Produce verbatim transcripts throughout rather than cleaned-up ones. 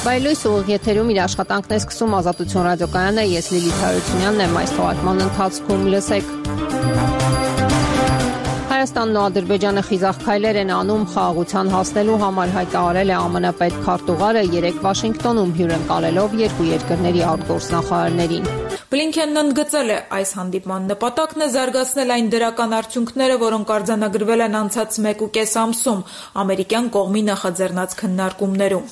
Բայլույս ուղիղ եթերում իր աշխատանքն է սկսում Ազատություն ռադիոկայանը, ես Լիլիթ Հարությունյանն եմ, այս թողարկման ընթացքում լսեք։ Հայաստանն ու Ադրբեջանը խիզախ քայլեր են անում խաղաղության հասնելու համար, հայտարարել է ԱՄՆ պետքարտուղարը երեկ Վաշինգտոնում հյուրընկալելով երկու երկրների արտգործնախարարներին։ Բլինքենն ընդգծել է, այս հանդիպման նպատակն է զարգացնել այն դրական արդյունքները, որոնք արձանագրվել են անցած մեկ ու կես ամսում ամերիկյան կողմի նախաձեռնած քննարկումներում։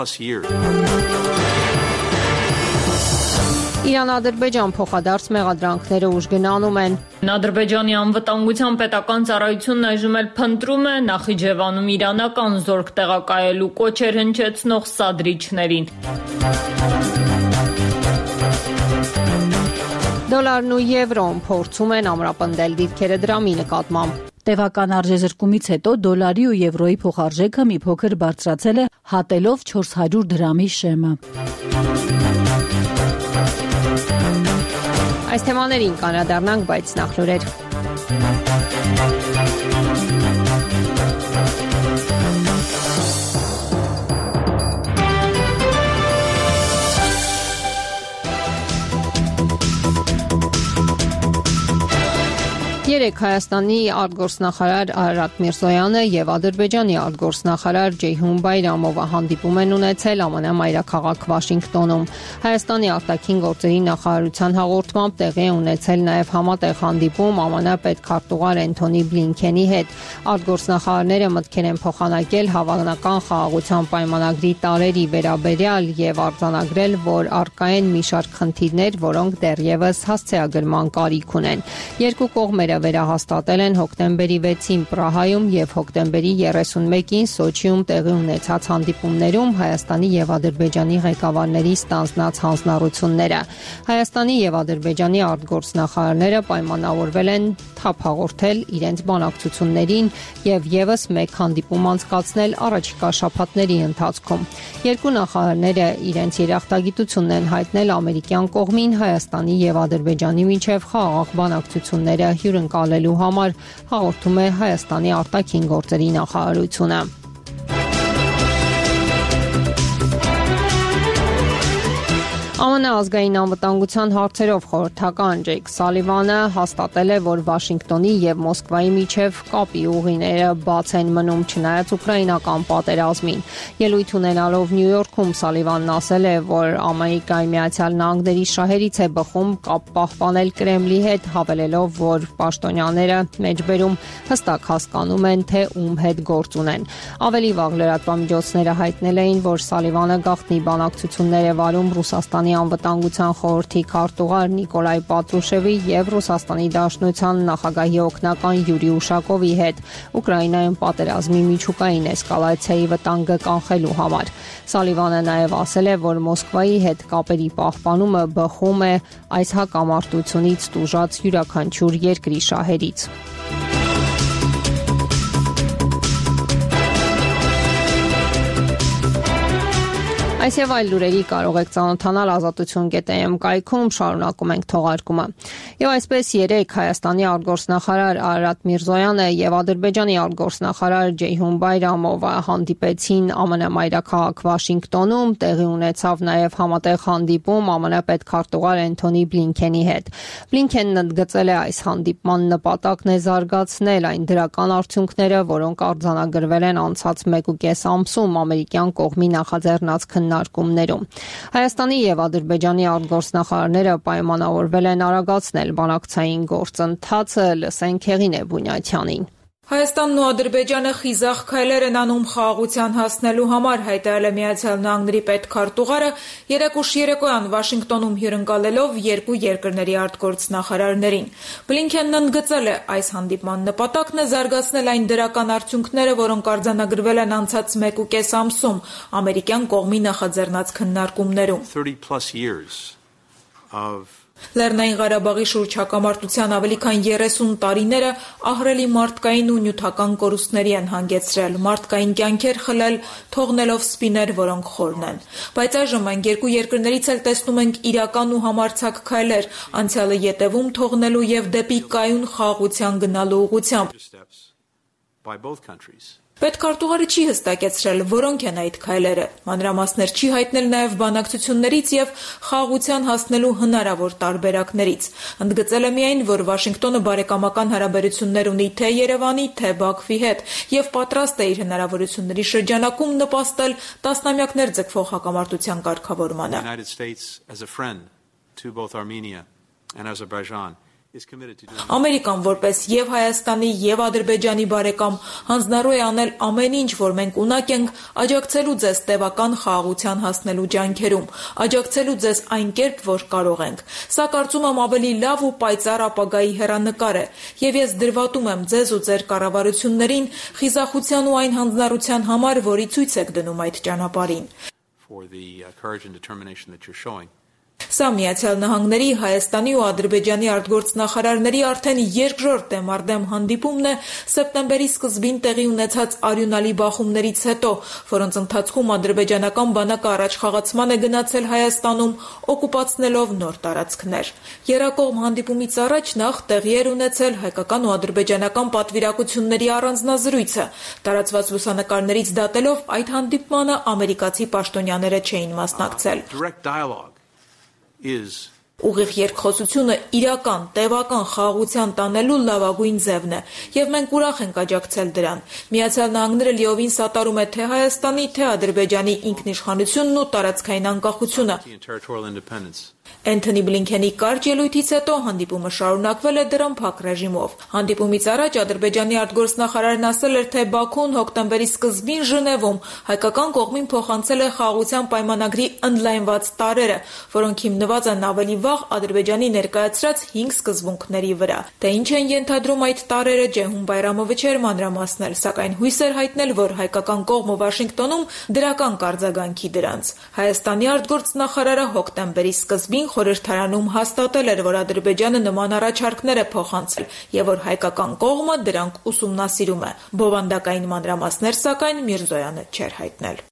Իրան-Ադրբեջան փոխադարձ մեղադրանքները ուժգնանում են։ Ադրբեջանի անվտանգության պետական ծառայությունն այժմ էլ փնտրում է Նախիջևանում իրանական զորք տեղակայելու կոչեր հնչեցնող սադրիչներին։ Դոլարն ու եվրոն փորձում են ամրապնդել դիրքերը դրամի նկատմամբ։ Տևական արժեզրկումից հետո դոլարի ու եվրոյի փոխարժեքը մի փոքր բարձրացել է, հատելով չորս հարյուր դրամի շեմը։ Այս թեմաներին կանրադառնանք, բայց նախ լուրեր։ Երեկ Հայաստանի արտգործնախարար Արարատ Միրզոյանը եւ Ադրբեջանի արտգործնախարար Ջեյհուն Բայրամովը հանդիպում են ունեցել ԱՄՆ մայրաքաղաք Վաշինգտոնում։ Հայաստանի արտաքին գործերի նախարարության հաղորդմամբ տեղի է ունեցել նաեւ համատեղ հանդիպում ԱՄՆ պետքարտուղար Էնթոնի Բլինքենի հետ։ Արտգործնախարարները մտքեր են փոխանակել հավանական խաղաղության պայմանագրի տարերի վերաբերյալ եւ արձանագրել, որ առկա են մի շարք խնդիրներ, որոնք դեռևս հասցեագրման կարիք ունեն։ Երկու կողմերը վերահաստատել են հոկտեմբերի վեցին Պրահայում եւ հոկտեմբերի երեսունմեկին Սոչիում տեղի ունեցած հանդիպումներում Հայաստանի եւ Ադրբեջանի ղեկավարների ստանձնած հանձնառությունները։ Հայաստանի եւ Ադրբեջանի արտգործնախարարները պայմանավորվել են թափ հաղորդել իրենց բանակցություններին եւ եւս մեկ հանդիպում անցկացնել առաջիկա շաբաթների ընթացքում։ Երկու նախարարները իրենց երախտագիտությունն են հայտնել ամերիկյան կողմին Հայաստանի եւ Ադրբեջանի միջև խաղաղ բանակցությունները հյուրընկալելու համար, հաղորդում է Հայաստանի արտաքին գործերի նախարարությունը։ ԱՄՆ ազգային անվտանգության հարցերով խորհրդական Ջեյք Սալիվանը հաստատել է, որ Վաշինգտոնի եւ Մոսկվայի միջև կապի ուղիները բաց են մնում չնայած ուկրաինական պատերազմին։ Ելույթ ունենալով Նյու Յորքում Սալիվանն ասել է, որ Ամերիկայի Միացյալ Նահանգների շահերից է բխում կապ պահպանել Կրեմլի հետ, հավելելով, որ պաշտոնյաները մեջբերում հստակ հասկանում են, թե ում հետ գործ ունեն։ Ավելի վաղ լրատվամիջոցները հայտնել էին, որ Սալիվանը գաղտնի բանակցություններ է վարում Ռուսաստանի անվտանգության խորհրդի քարտուղար Նիկոլայ Պատրուշևի եւ Ռուսաստանի Դաշնության նախագահի օգնական Յուրի Ուշակովի հետ Ուկրաինայում պատերազմի միջուկային էսկալացիայի վտանգը կանխելու համար։ Սալիվանը նաեւ ասել է, որ Մոսկվայի հետ կապերի պահպանումը բխում է այս հակամարտությունից տուժած յուրաքանչյուր երկրի շահերից։ Այս եւ այլ լուրերի կարող եք ծանոթանալ ազատություն կետ է էմ կայքում, շարունակում ենք թողարկումը։ Եվ այսպես երեկ Հայաստանի արտգործնախարար Արարատ Միրզոյանը եւ Ադրբեջանի արտգործնախարար Ջեյհուն Բայրամովը հանդիպեցին ԱՄՆ մայրաքաղաք Վաշինգտոնում, տեղի ունեցավ նաեւ համատեղ հանդիպում ԱՄՆ պետքարտուղար Էնթոնի Բլինքենի հետ։ Բլինքենն ընդգծել է, այս հանդիպման նպատակն է զարգացնել այն դրական արդյունքները, որոնք արձանագրվել են անցած մեկ ու կես ամսում ամերիկյան կողմի նախաձեռնած քննարկումներում։ Հայաստանի եւ Ադրբեջանի արտգործնախարարները պայմանավորվել են արագացնել բանակցային գործընթացը, լսենք Հեղինե Բունյաթյանին։ Հայաստանն ու Ադրբեջանը խիզախ քայլեր են անում խաղաղության հասնելու համար, հայտարարել է Միացյալ Նահանգների պետքարտուղարը երեկ ուշ երեկոյան Վաշինգտոնում հյուրընկալելով երկու երկրների արտգործնախարարներին։ Բլինքենն ընդգծել է, այս հանդիպման նպատակն է զարգացնել այն դրական արդյունքները, որոնք արձանագրվել են անցած մեկ ու կես ամսում ամերիկյան կողմի նախաձեռնած քննարկումներում։ Լեռնային Ղարաբաղի շուրջ հակամարտության ավելի քան երեսուն տարիները ահռելի մարդկային ու նյութական կորուստների են հանգեցրել, մարդկային կյանքեր խլել, թողնելով սպիներ, որոնք խորն են։ Բայց այժմ մենք երկու երկրներից էլ տեսնում ենք իրական ու համարձակ քայլեր, անցյալը ետևում թողնելու եւ դեպի կայուն խաղաղության գնալու ուղղությամբ։ by both countries. Պետքարտուղարը չի հստակեցրել, որոնք են այդ քայլերը, մանրամասներ չի հայտնել նաև բանակցություններից եւ խաղաղության հասնելու հնարավոր տարբերակներից։ Ընդգծել է միայն, որ Վաշինգտոնը բարեկամական հարաբերություններ ունի թե Երևանի, թե Բաքվի հետ եւ պատրաստ է իր հնարավորությունների շրջանակում նպաստել տասնամյակներ ձգվող հակամարտության կարգավորմանը։ The United States as a friend to both Armenia and Azerbaijan Ամերիկան որպես եւ Հայաստանի եւ Ադրբեջանի բարեկամ հանձնառու է անել ամեն ինչ, որ մենք ունակ ենք աջակցելու ձեզ տևական խաղաղության հասնելու ջանքերում, աջակցելու ձեզ այն կերպ, որ կարող ենք։ Սա կարծում եմ ավելի լավ ու պայծառ ապագայի հեռանկար է, եւ ես դրվատում եմ ձեզ ու ձեր կառավարություններին խիզախության ու այն հանձնառության համար, որի ցույց եք դնում այդ ճանապարհին։ For the uh, courage and determination that you're showing. Սա Միացյալ Նահանգների, Հայաստանի ու Ադրբեջանի արտգործնախարարների արդեն երկրորդ դեմարդեմ հանդիպումն է սեպտեմբերի սկզբին տեղի ունեցած արյունալի բախումներից հետո, որոնց ընթացքում ադրբեջանական բանակը առաջխաղացման է գնացել Հայաստանում, օկուպացնելով նոր տարածքներ։ Եռակողմ հանդիպումից առաջ նախ տեղի էր ունեցել հայկական ու ադրբեջանական պատվիրակությունների առանձնազրույցը։ Տարածված լուսանկարներից դատելով այդ հանդիպմանը ամերիկացի պաշտոնյաները չէին մասնակցել։ Direct dialogue is Ուղիղ երկխոսությունը իրական, տևական խաղաղության տանելու լավագույն ձևն է, եւ մենք ուրախ ենք աջակցել դրան։ Միացյալ Նահանգները լիովին սատարում է թե Հայաստանի, թե Ադրբեջանի ինքնիշխանությունն ու տարածքային անկախությունը։ Էնթոնի Բլինքենի կարճ ելույթից հետո հանդիպումը շարունակվել է դրամփակ ռեժիմով։ Հանդիպումից առաջ Ադրբեջանի արտգործնախարարն ասել էր, թե Բաքուն հոկտեմբերի սկզբին Ժնևում հայկական կողմին փոխանցել է խաղաղության պայմանագրի ընդլայնված տարրերը, որոնք հիմնված են ավելի վաղ Ադրբեջանի ներկայացրած հինգ սկզբունքների վրա։ Թե ինչ են ենթադրում այդ տարրերը, Ջեհուն Բայրամովը չէր մանրամասնել, սակայն հույս էր հայտնել, որ հայկական կողմը Վաշինգտոնում դրական կարձագանքի դրանց։ Հայաստանի արտգործնախարարը հոկտեմբերի սկզբին խորհրդարանում հաստատել էր, որ Ադրբեջանը նման առաջարկներ է փոխանցել եւ որ հայկական կողմը դրանք ուսումնասիրում է։ Բովանդակային մանրամասներ սակայն Միրզոյանը չէր հայտնել։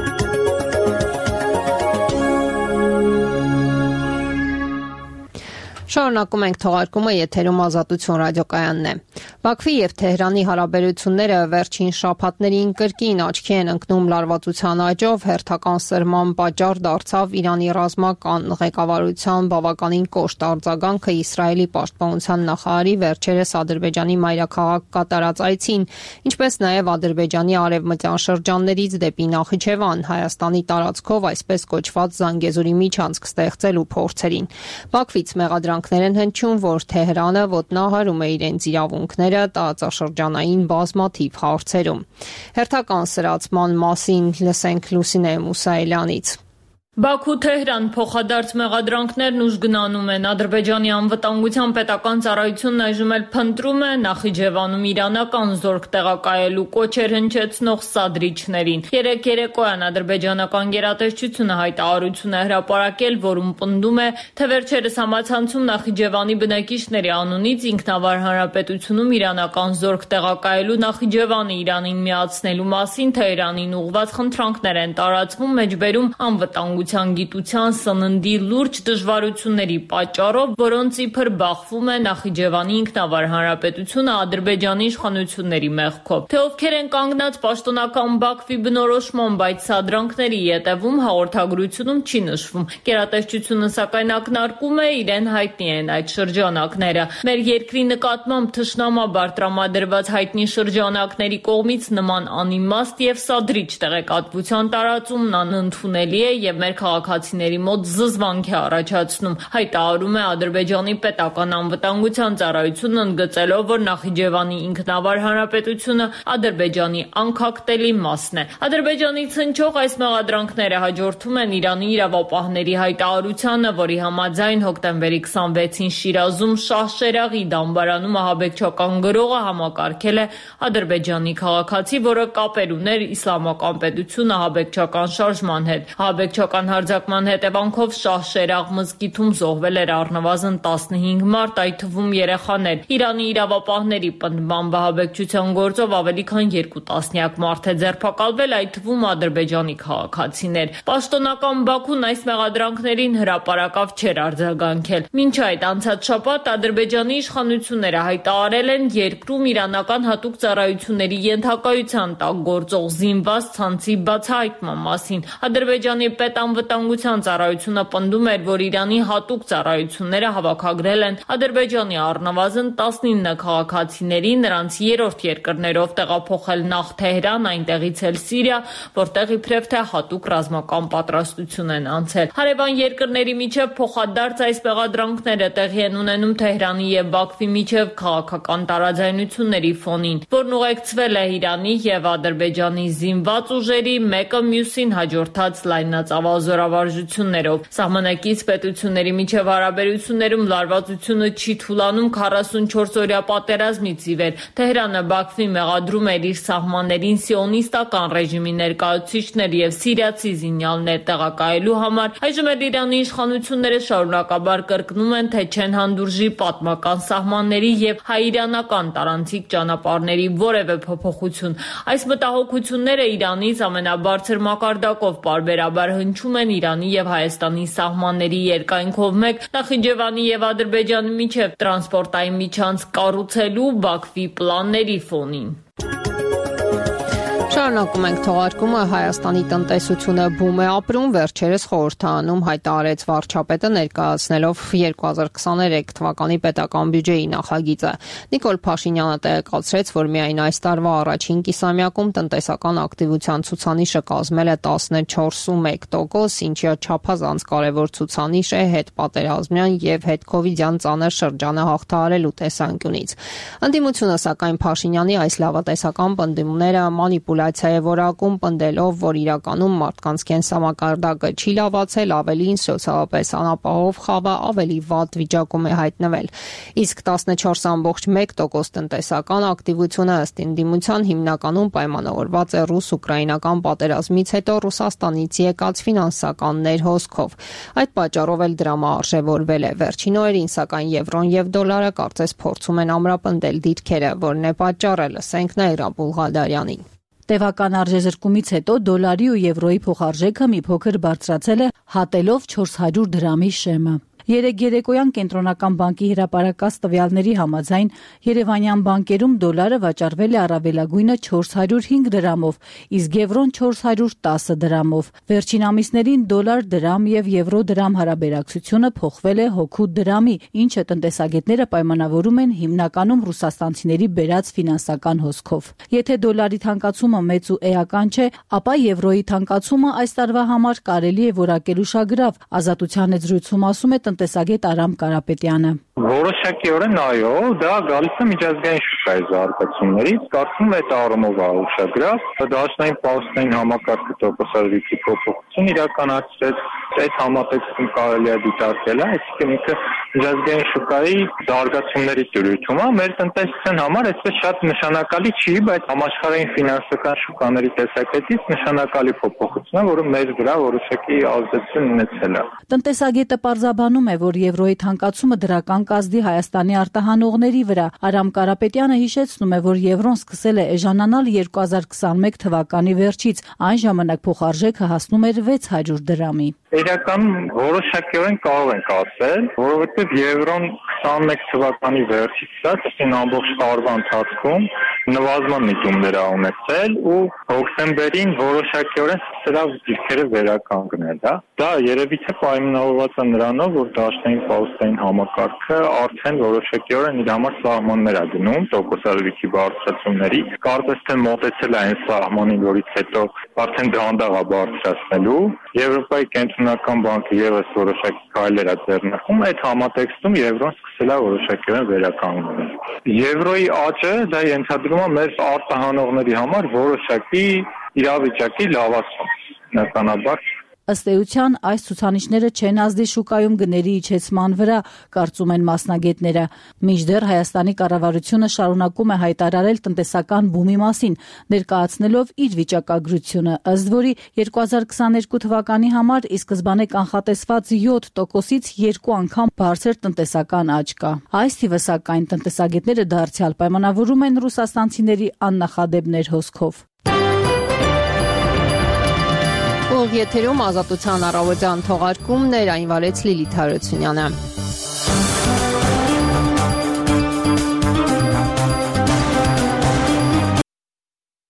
Շարունակում ենք թողարկումը, եթերում Ազատություն ռադիոկայանն է։ Բաքվի եւ Թեհրանի հարաբերությունները վերջին շաբաթներին կրկին աչքի են ընկնում լարվածության աճով, հերթական սրման պատճառ դարձավ Իրանի ռազմական ղեկավարության բավականին կոշտ արձագանքը Իսրայելի պաշտպանության նախարարի վերջերս Ադրբեջանի մայրաքաղաք կատարած այցին, ինչպես նաեւ Ադրբեջանի արևմտյան շրջաններից դեպի Նախիջևան, Հայաստանի տարածքով այսպես կոչված Զանգեզուրի միջանցք ստեղծելու փորձերին։ Բաքվից մեղադրանք են հնչում, որ Թեհրանը ոտնահարում է իրենց իրավունքները տարածաշրջանային բազմաթիվ հարցերում։ Հերթական սրացման մասին լսենք Լուսինե Մուսայելյանից։ Բաքու-Թեհրան փոխադարձ մեղադրանքներն ուժգնանում են։ Ադրբեջանի անվտանգության պետական ծառայությունն այժմ էլ փնտրում է Նախիջևանում իրանական զորք տեղակայելու կոչեր հնչեցնող սադրիչներին։ Երեկ երեկոյան ադրբեջանական գերատեսչությունը հայտարարություն է հրապարակել, որում պնդում է, թե վերջերս համացանցում Նախիջևանի բնակիչների անունից ինքնավար հանրապետությունում իրանական զորք տեղակայելու Նախիջևանը Իրանին միացնելու մասին Թեհրանին ուղղված խնդրանքներ են տարածվում մեջբերում անվտանգության գիտության սննդի լուրջ դժվարությունների պատճառով, որոնց իբր բախվում է Նախիջևանի ինքնավար հանրապետությունը Ադրբեջանի իշխանությունների մեղքով։ Թե ովքեր են կանգնած պաշտոնական Բաքվի բնորոշման, բայց սադրանքների ետևում հաղորդագրությունում չի նշվում։ Գերատեսչությունը սակայն ակնարկում է իրեն հայտնի են այդ շրջանակները։ Մեր երկրի նկատմամբ թշնամաբար տրամադրված հայտնի շրջանակների կողմից նման անիմաստ եւ սադրիչ տեղեկատվության տարածումն անընդունելի է եւ մեր քաղաքացիների մոտ զզվանք է առաջացնում, հայտարարում է Ադրբեջանի պետական անվտանգության ծառայությունն ընդգծելով, որ Նախիջևանի ինքնավար հանրապետությունը Ադրբեջանի անկախտելի մասն է։ Ադրբեջանից հնչող այս մեղադրանքները հաջորդում են Իրանի իրավապահների հայտարարությանը, որի համաձայն հոկտեմբերի քսանվեցին Շիրազում Շահշերաղի դամբարանում ահաբեկչական գրողը համակարգել է Ադրբեջանի քաղաքացի, որը կապեր ուներ իսլամական պետություն ահաբեկչական շարժման հետ։ Ահաբեկչական ռազմական հարձակման հետևանքով Շահշերաղ մզկիթում զոհվել էր առնվազն տասնհինգ մարդ, այդ թվում երեխաներ։ Իրանի իրավապահների պնդման վահաբեկչության գործով ավելի քան երկու տասնյակ մարդ է ձերբակալվել, այդ թվում Ադրբեջանի քաղաքացիներ։ Պաշտոնական Բաքուն այս մեղադրանքներին հրապարակավ չէր արձագանքել։ Մինչ այդ անցած շաբաթ Ադրբեջանի իշխանությունները հայտարարել են երկրում իրանական հատուկ ծառայությունների ենթակայության տակ գործող զինված ցանցի բացահայտման մասին։ Ադրբեջանի պետանվտանգության ծառայությունը պնդում էր, որ Իրանի հատուկ ծառայությունները հավաքագրել են Ադրբեջանի առնվազն տասնինը քաղաքացիների, նրանց երրորդ երկրներով տեղափոխել նախ Թեհրան, այնտեղից էլ Սիրիա, որտեղ իբրև թե հատուկ ռազմական պատրաստություն են անցել։ Հարևան երկրների միջև փոխադարձ այս մեղադրանքները տեղի են ունենում Թեհրանի եւ Բաքվի միջև քաղաքական տարաձայնությունների ֆոնին, որն ուղեկցվել է Իրանի եւ Ադրբեջանի զինված ուժերի մեկը մյուսին հաջորդած լայնածավալ զորավարժություններով։ Սահմանակից պետությունների միջև հարաբերություններում լարվածությունը չի թուլանում քառասունչորս օրյա պատերազմից ի վեր։ Թեհրանը Բաքվի մեղադրում էր իր սահմաններին սիոնիստական ռեժիմի ներկայացուցիչներ եւ սիրիացի զինյալներ տեղակայելու համար։ Այժմ էլ Իրանի իշխանությունները շարունակաբար կրկնում են, թե չեն հանդուրժի պատմական սահմանների եւ հայ-իրանական տարանցիկ ճանապարհների որևէ փոփոխություն։ Այս մտահոգությունները Իրանից ամենաբարձր մակարդակով պարբերաբար հնչում են Իրանի եւ Հայաստանի սահմանների երկայնքով մեկ Նախիջևանի եւ Ադրբեջանի միջև տրանսպորտային միջանց կառուցելու Բաքվի պլանների ֆոնին։ Շարունակում ենք թողարկումը Հայաստանի տնտեսությունը բում է ապրում, վերջերս խորհրդարանում հայտարարեց վարչապետը ներկայացնելով երկու հազար քսաներեք թվականի պետական բյուջեի նախագիծը։ Նիկոլ Փաշինյանը տեղեկացրեց, որ միայն այս տարվա առաջին կիսամյակում տնտեսական ակտիվության ցուցանիշը կազմել է տասնչորսումեկ տոկոս, ինչը չափազանց կարևոր ցուցանիշ է հետպատերազմյան եւ հետքովիդյան ծանր շրջանը հաղթահարելու տեսանկյունից։ Ընդդիմությունը սակայն Փաշինյանի այս լավատեսական պնդումները մանիպուլյացիա է որակում, պնդելով, որ իրականում մարդկանց կենսամակարդակը չի լավացել, ավելին սոցիալապես անապահով խավը ավելի վատ վիճակում է հայտնվել։ Իսկ տասնչորս կόμma մեկ տոկոս տնտեսական ակտիվությունը ըստ ընդդիմության հիմնականում պայմանավորված է ռուս-ուկրաինական պատերազմից հետո Ռուսաստանից եկած ֆինանսական ներհոսքով։ Այդ պատճառով էլ դրամաարժևորվել է։ Վերջին օրերին սակայն եվրոն եւ դոլարը կարծես փորձում են ամրապնդել դիրքերը, որն է պատճառը, լսենք Նաիրա Բուլղադարյանին։ Տևական արժեզրկումից հետո դոլարի ու եվրոյի փոխարժեքը մի փոքր բարձրացել է, հատելով չորս հարյուր դրամի շեմը։ Երեկ երեկոյան Կենտրոնական բանկի հրապարակած տվյալների համաձայն Երևանյան բանկերում դոլարը վաճառվել է առավելագույնը չորս հարյուր հինգ դրամով, իսկ եվրոն չորս հարյուր տասը դրամով։ Վերջին ամիսներին դոլար դրամ եւ եվրո դրամ հարաբերակցությունը փոխվել է հօգուտ դրամի, ինչը տնտեսագետները պայմանավորում են հիմնականում ռուսաստանցիների բերած ֆինանսական հոսքով։ Եթե դոլարի թանկացումը մեծ ու էական չէ, ապա եվրոյի թանկացումը այս տարվա համար կարելի է որակել ուշագրավ, Ազատության զրույցում ասում է տնտեսագետ Արամ Կարապետյանը։ Որոշակիորեն այո, դա գալիս է միջազգային շուկայի զարգացումներից, կարծում եմ այդ առումով է ուշագրավ, դաշնային պահոստային համակարգը տոկոսադրույքի փոփոխություն իրականացրեց, այդ համատեքստում կարելի է դիտարկել, այսինքն ինքը միջազգային շուկայի զարգացումների դրույթում է, մեր տնտեսության համար այսպես շատ նշանակալի չի, բայց համաշխարհային ֆինանսական շուկաների տեսակետից նշանակալի փոփոխություն է, որը մեր վրա որոշակի ազդեցություն ունեցել է։ Տնտեսագետը պարզաբանում է, որ եվրոյի թանկացումը դրական կազդի Հայաստանի արտահանողների վրա։ Արամ Կարապետյանը հիշեցնում է, որ եվրոն սկսել է էժանանալ երկու հազար քսաներեք թվականի վերջից, այն ժամանակ փոխարժեքը հասնում էր վեց հարյուր դրամի։ Իրականում որոշակիորեն կարող ենք ասել, որովհետև եվրոն քսաներեք թվականի վերջից սկսած ամբողջ տարվա ընթացքում նվազման միտումներ ա ունեցել ու հոկտեմբերին որոշակիորեն սկսել ա դիրքերը վերականգնել, հա։ Դա երևի թե պայմանավորված է նրանով, որ դաշնային պահոստային համակարգը արդեն որոշակիորեն իր համար սահմաններ ա դնում տոկոսադրույքի բարձրացումների, կարծես թե մոտեցել է այն սահմանին, որից հետո արդեն դանդաղ ա բարձրացնելու։ Եվրոպայի կենտրոնական բանկը եւս որոշակի քայլեր ա ձեռնարկում, այդ համատեքստում եվրոն սկսել ա որոշակիորեն վերականգնել։ Եվրոյի աճը դա ենթադրում է մեր արտահանողների համար որոշակի իրավիճակի լավացում, բնականաբար։ Ըստ էության, այս ցուցանիշները չեն ազդի շուկայում գների իջեցման վրա, կարծում են մասնագետները։ Մինչդեռ Հայաստանի կառավարությունը շարունակում է հայտարարել տնտեսական բումի մասին, ներկայացնելով իր վիճակագրությունը, ըստ որի երկու հազար քսաներկու թվականի համար ի սկզբանե կանխատեսված յոթ տոկոսից երկու անգամ բարձր տնտեսական աճ կա։ Այս թիվը սակայն տնտեսագետները դարձյալ պայմանավորում են ռուսաստանցիների աննախադեպ հոսքով։ Եթերում Ազատության առավոտյան թողարկումն էր, այն վարեց Լիլիթ Հարությունյանը։